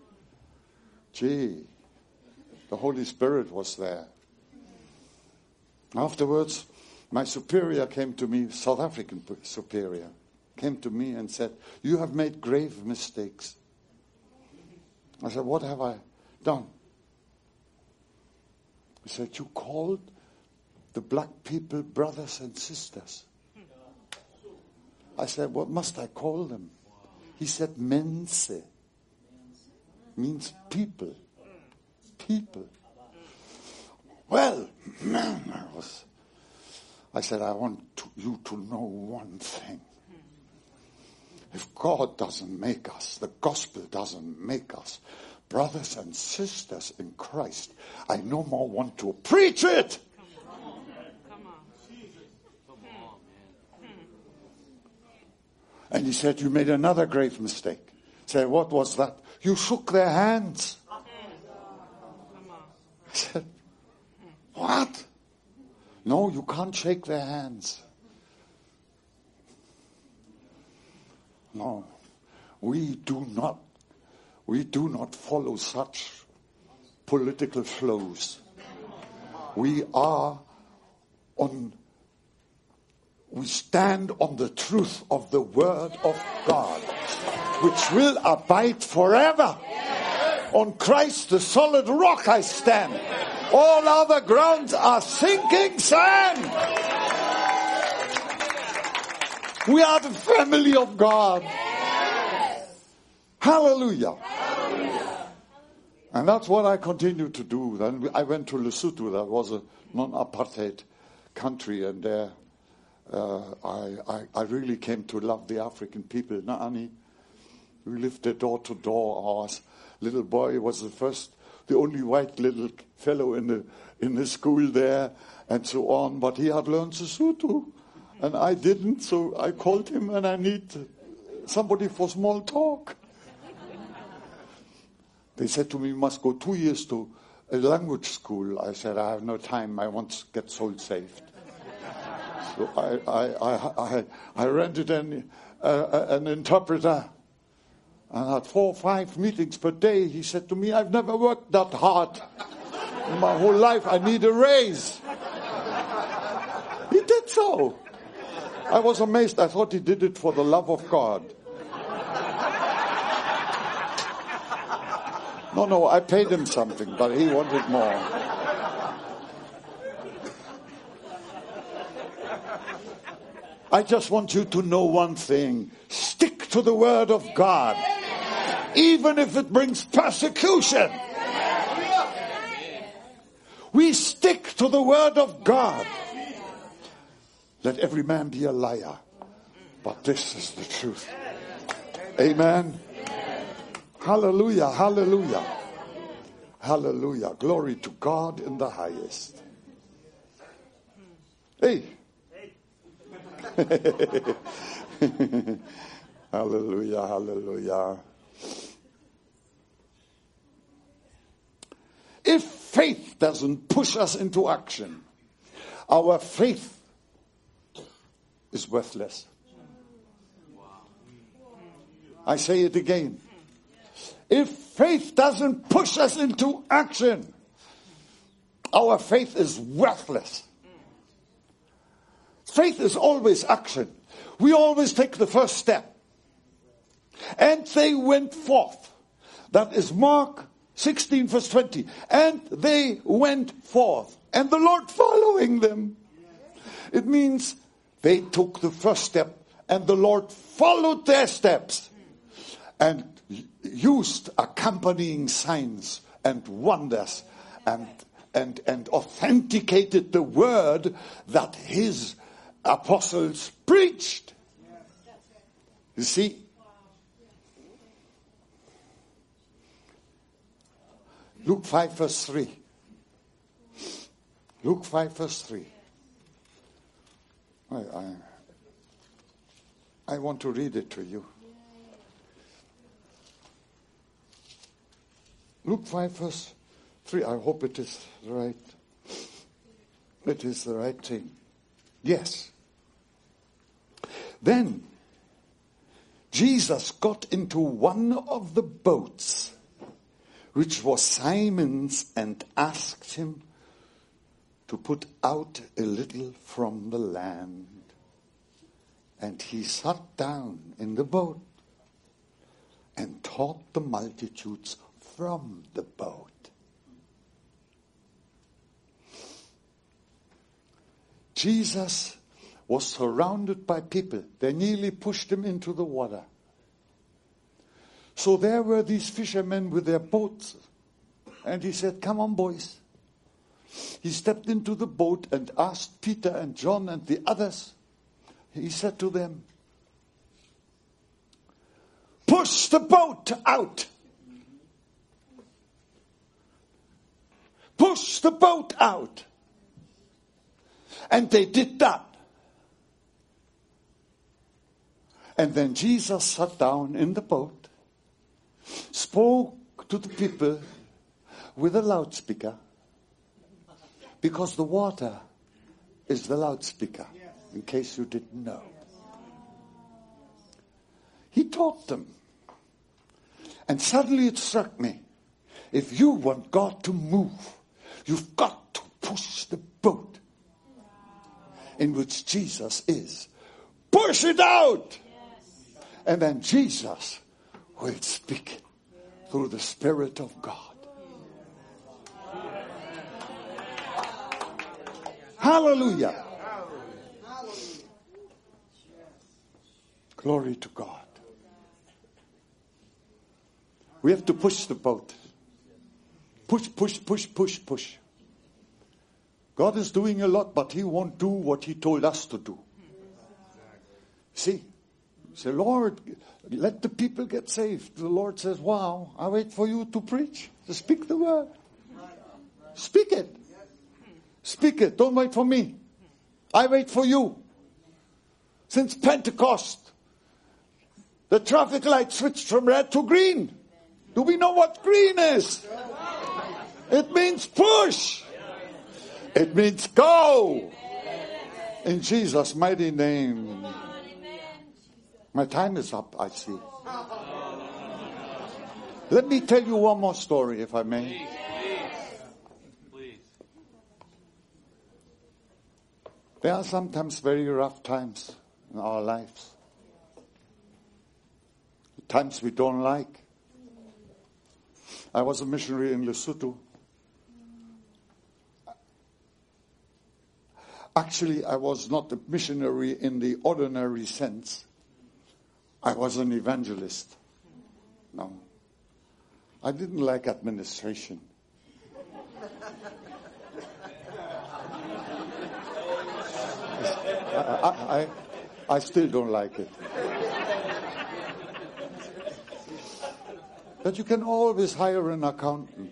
Speaker 1: Gee, the Holy Spirit was there. Afterwards, My superior came to me, South African superior, came to me and said, you have made grave mistakes. I said, what have I done? He said, you called the black people brothers and sisters. I said, what must I call them? He said, mense. Means people. People. Well, man, I was... I said, I want to, you to know one thing. If God doesn't make us, the gospel doesn't make us brothers and sisters in Christ, I no more want to preach it.
Speaker 4: Come on. Come on. Come on, man.
Speaker 1: And he said, you made another grave mistake. I said, what was that? You shook their hands. I said, what? No, you can't shake their hands. No, we do not, we do not follow such political flows. We are on, we stand on the truth of the Word of God, which will abide forever. On Christ, the solid rock, I stand. All other grounds are sinking sand. We are the family of God. Yes. Hallelujah. Hallelujah. And that's what I continue to do. Then I went to Lesotho. That was a non-apartheid country. And there uh, I, I, I really came to love the African people. Naani, we lived there door to door. Our little boy was the first, the only white little fellow in the in the school there, and so on. But he had learned Sesotho, and I didn't. So I called him, and I need somebody for small talk. They said to me, "You must go two years to a language school." I said, "I have no time. I want to get soul saved." So I I I I, I rented an uh, an interpreter. And had four or five meetings per day. He said to me, "I've never worked that hard in my whole life. I need a raise." He did so. I was amazed. I thought he did it for the love of God. No, no, I paid him something, but he wanted more. I just want you to know one thing. Stick to the Word of God. Even if it brings persecution. We stick to the Word of God. Let every man be a liar. But this is the truth. Amen. Hallelujah, hallelujah. Hallelujah. Glory to God in the highest. Hey. Hallelujah, hallelujah. If faith doesn't push us into action, our faith is worthless. I say it again. If faith doesn't push us into action, our faith is worthless. Faith is always action. We always take the first step. And they went forth. That is Mark sixteen verse twenty. And they went forth. And the Lord following them. It means they took the first step and the Lord followed their steps. And used accompanying signs and wonders. And, and, and authenticated the word that his apostles preached. You see? Luke five verse three. Luke five verse three. I, I, I want to read it to you. Luke five verse three. I hope it is the right. It is the right thing. Yes. Then Jesus got into one of the boats, which was Simon's, and asked him to put out a little from the land. And he sat down in the boat and taught the multitudes from the boat. Jesus was surrounded by people. They nearly pushed him into the water. So there were these fishermen with their boats. And he said, "Come on, boys." He stepped into the boat and asked Peter and John and the others. He said to them, "Push the boat out. Push the boat out." And they did that. And then Jesus sat down in the boat, spoke to the people with a loudspeaker, because the water is the loudspeaker, in case you didn't know. He taught them. And suddenly it struck me, if you want God to move, you've got to push the boat in which Jesus is. Push it out! And then Jesus will speak through the Spirit of God. Hallelujah. Glory to God. We have to push the boat. Push, push, push, push, push. God is doing a lot, but he won't do what he told us to do. See? Say, "Lord, let the people get saved." The Lord says, "Wow, I wait for you to preach, to speak the word. Speak it. Speak it. Don't wait for me. I wait for you." Since Pentecost, the traffic light switched from red to green. Do we know what green is? It means push. It means go. In Jesus' mighty name. My time is up, I see. Let me tell you one more story, if I may.
Speaker 4: Please.
Speaker 1: There are sometimes very rough times in our lives. Times we don't like. I was a missionary in Lesotho. Actually, I was not a missionary in the ordinary sense. I was an evangelist. No. I didn't like administration. I, I, I still don't like it. But you can always hire an accountant.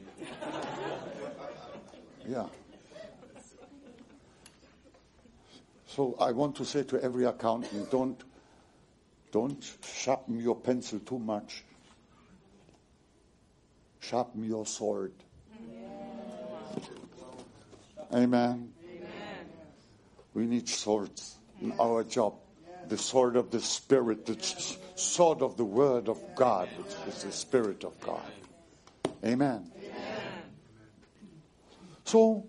Speaker 1: Yeah. So I want to say to every accountant, don't Don't sharpen your pencil too much. Sharpen your sword. Amen. Amen. We need swords in our job. The sword of the Spirit, the sword of the Word of God, which is the Spirit of God. Amen. Amen. So,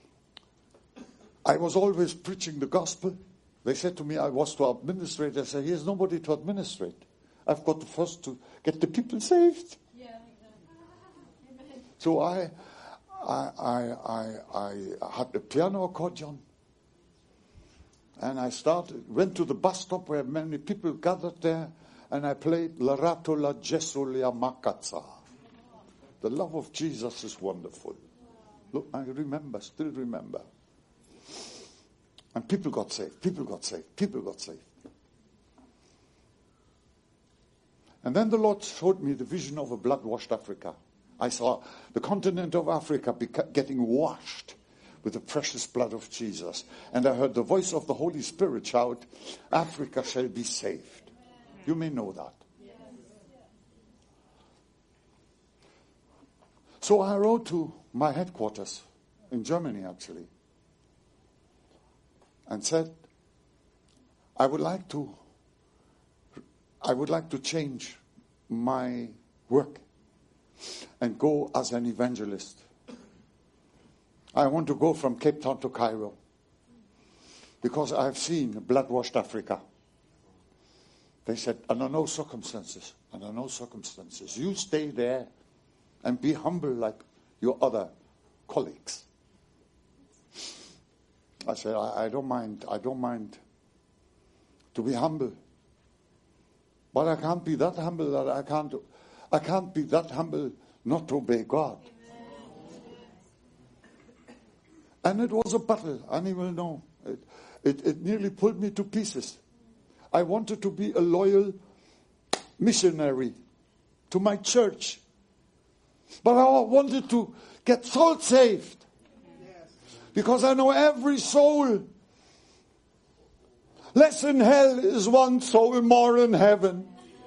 Speaker 1: I was always preaching the gospel. They said to me, I was to administrate. I said, here's nobody to administrate. I've got to first to get the people saved. Yeah, exactly. So I, I, I, I, I had a piano accordion. And I started, went to the bus stop where many people gathered there. And I played Larato la Jesu la Makatsa. The love of Jesus is wonderful. Look, I remember, still remember. And people got saved, people got saved, people got saved. And then the Lord showed me the vision of a blood-washed Africa. I saw the continent of Africa beca- getting washed with the precious blood of Jesus. And I heard the voice of the Holy Spirit shout, Africa shall be saved. You may know that. So I wrote to my headquarters in Germany, actually, and said, I would like to, I would like to change my work and go as an evangelist. I want to go from Cape Town to Cairo because I've seen blood-washed Africa. They said, under no circumstances, under no circumstances. You stay there and be humble like your other colleagues. I said, I, I don't mind, I don't mind to be humble. But I can't be that humble that I can't, I can't be that humble not to obey God. And it was a battle, and you will know. It, it, it nearly pulled me to pieces. I wanted to be a loyal missionary to my church. But I wanted to get souls saved. Because I know every soul less in hell is one soul more in heaven.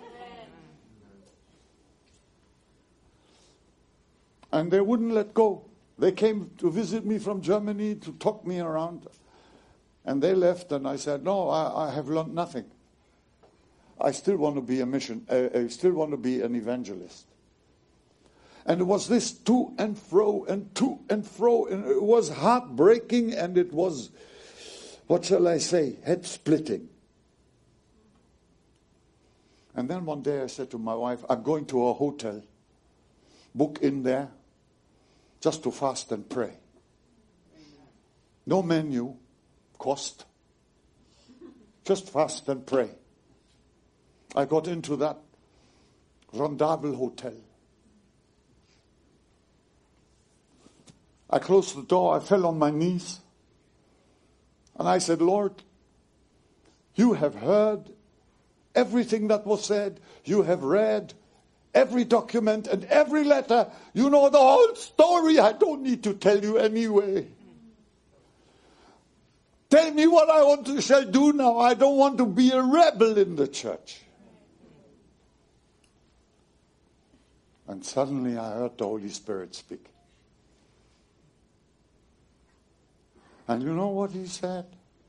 Speaker 1: And they wouldn't let go. They came to visit me from Germany to talk me around. And they left, and I said, no, I, I have learned nothing. I still want to be a mission. Uh, I still want to be an evangelist. And it was this to and fro and to and fro. And it was heartbreaking, and it was, what shall I say, head splitting. And then one day I said to my wife, I'm going to a hotel. Book in there just to fast and pray. No menu, cost. Just fast and pray. I got into that Rendezvous hotel. I closed the door, I fell on my knees. And I said, Lord, you have heard everything that was said. You have read every document and every letter. You know the whole story. I don't need to tell you anyway. Tell me what I want to shall do now. I don't want to be a rebel in the church. And suddenly I heard the Holy Spirit speak. And you know what he said?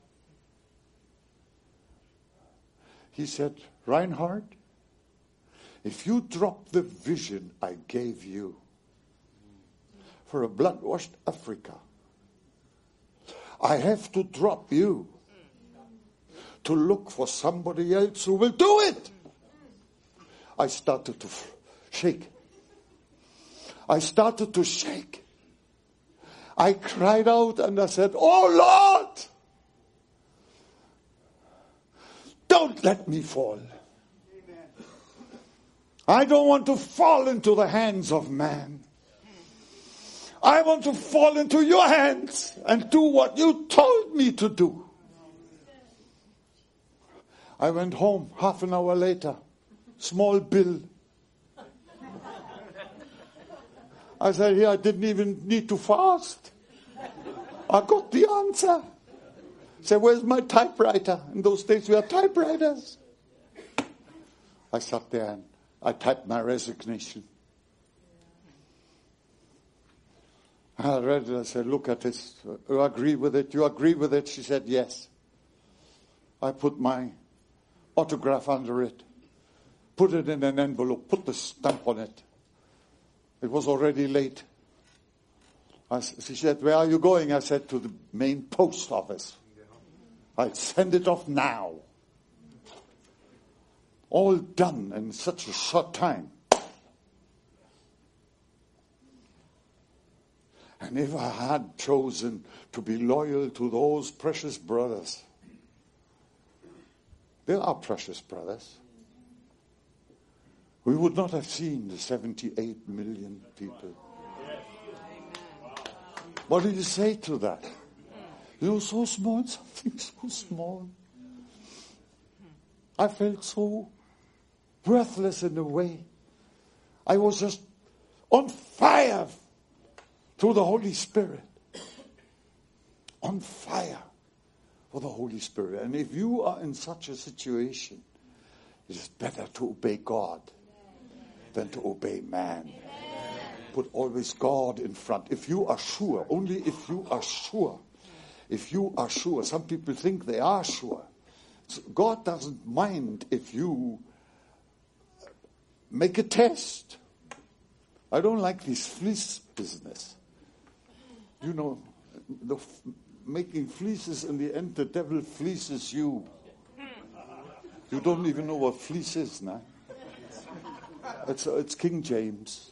Speaker 1: He said, Reinhard, if you drop the vision I gave you for a blood-washed Africa, I have to drop you to look for somebody else who will do it. I started to shake. I started to shake. I cried out and I said, oh Lord, don't let me fall. Amen. I don't want to fall into the hands of man. I want to fall into your hands and do what you told me to do. I went home half an hour later. Small bill. I said, yeah, I didn't even need to fast. I got the answer. I said, where's my typewriter? In those days we had typewriters. I sat there and I typed my resignation. I read it. I said, look at this. You agree with it? You agree with it? She said, yes. I put my autograph under it. Put it in an envelope. Put the stamp on it. It was already late. I, she said, where are you going? I said, to the main post office. I'll send it off now. All done in such a short time. And if I had chosen to be loyal to those precious brothers, they are precious brothers, we would not have seen the seventy-eight million people. What do you say to that? You're so small, something so small. I felt so worthless in a way. I was just on fire through the Holy Spirit. On fire for the Holy Spirit. And if you are in such a situation, it is better to obey God than to obey man. Put always God in front. If you are sure, only if you are sure. If you are sure. Some people think they are sure. So God doesn't mind if you make a test. I don't like this fleece business. You know, the f- making fleeces, in the end, the devil fleeces you. You don't even know what fleece is, nah? It's, it's King James.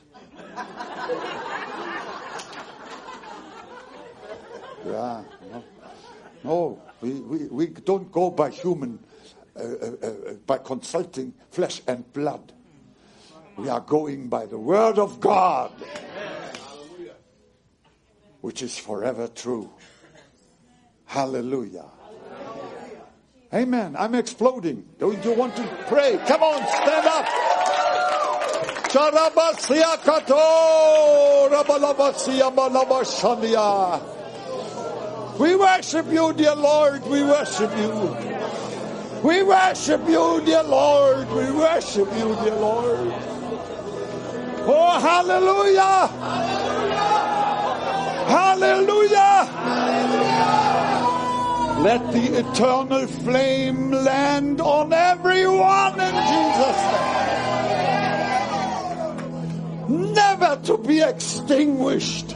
Speaker 1: Yeah. No, no we, we, we don't go by human, uh, uh, uh, by consulting flesh and blood. We are going by the word of God, which is forever true. Hallelujah. Amen. I'm exploding. Don't you want to pray? Come on, stand up. We worship you, dear Lord. We worship you. We worship you, dear Lord. We worship you, dear Lord. Oh, hallelujah. Hallelujah. Hallelujah. Let the eternal flame land on everyone in Jesus' name. Never to be extinguished.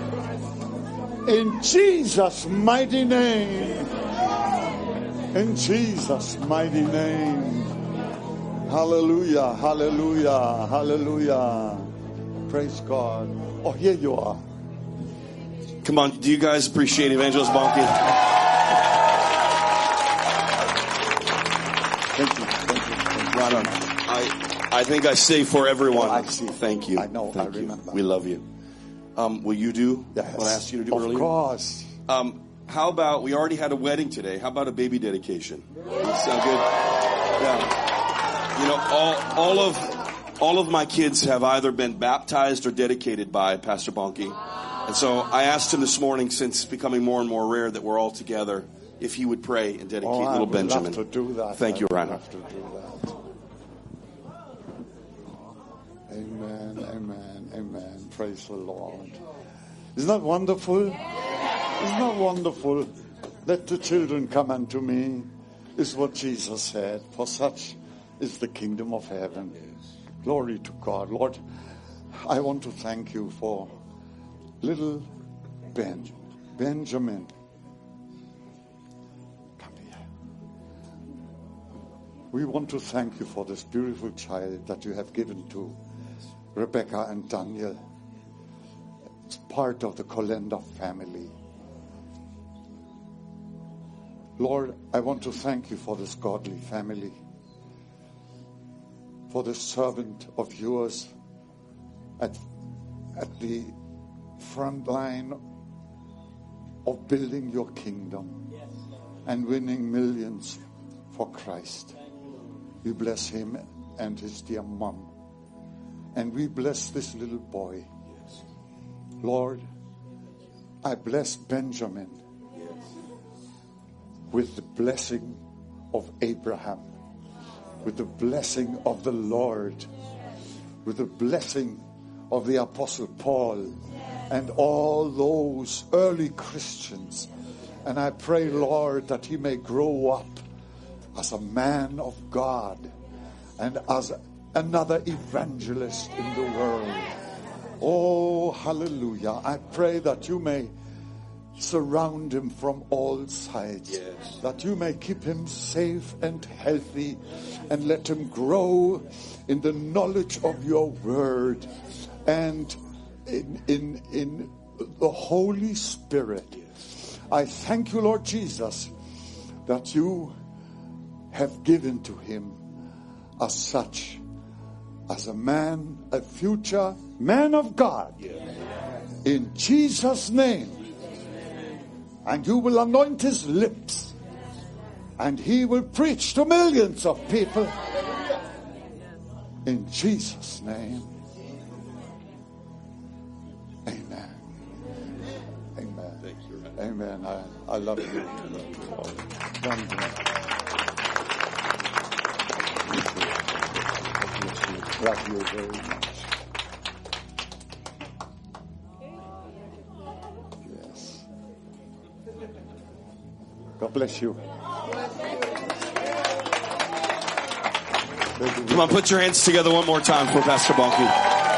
Speaker 1: In Jesus' mighty name. In Jesus' mighty name. Hallelujah, hallelujah, hallelujah. Praise God. Oh, here you are.
Speaker 3: Come on, do you guys appreciate Evangelist Bonke?
Speaker 1: Thank you. Thank you. Thank you.
Speaker 3: Right on. I, I think I say for everyone.
Speaker 1: Oh, I see.
Speaker 3: Thank you.
Speaker 1: I know.
Speaker 3: Thank
Speaker 1: I
Speaker 3: you.
Speaker 1: remember.
Speaker 3: We love you. Um, will you do
Speaker 1: Yes.
Speaker 3: what I asked you to do
Speaker 1: of
Speaker 3: earlier?
Speaker 1: Of course.
Speaker 3: Um, how about, we already had a wedding today. How about a baby dedication? Does that sound good? Yeah. You know, all, all of, all of my kids have either been baptized or dedicated by Pastor Bonke. And so I asked him this morning, since it's becoming more and more rare that we're all together, if he would pray and dedicate
Speaker 1: Oh,
Speaker 3: little
Speaker 1: I would
Speaker 3: Benjamin.
Speaker 1: love to do that.
Speaker 3: Thank
Speaker 1: I
Speaker 3: you,
Speaker 1: would
Speaker 3: Rana.
Speaker 1: love to do that. Amen, amen, amen. Praise the Lord. Isn't that wonderful? Isn't that wonderful? Let the children come unto me, is what Jesus said. For such is the kingdom of heaven. Glory to God. Lord, I want to thank you for little Ben, Benjamin. Come here. We want to thank you for this beautiful child that you have given to Rebecca and Daniel. It's part of the Kolenda family. Lord, I want to thank you for this godly family, for this servant of yours at, at the front line of building your kingdom and winning millions for Christ. We bless him and his dear mom. And we bless this little boy. Lord, I bless Benjamin with the blessing of Abraham, with the blessing of the Lord, with the blessing of the Apostle Paul and all those early Christians. And I pray, Lord, that he may grow up as a man of God and as another evangelist in the world. Oh, hallelujah. I pray that you may surround him from all sides. Yes. That you may keep him safe and healthy and let him grow in the knowledge of your word and in, in, in the Holy Spirit. Yes. I thank you, Lord Jesus, that you have given to him as such, as a man, a future man of God. Yes. In Jesus' name. And you will anoint his lips. And he will preach to millions of people. In Jesus' name. Amen. Amen. Amen. I, I love you. One Love you very much. Yes. God bless you.
Speaker 3: Come on, put your hands together one more time for Pastor Bonke.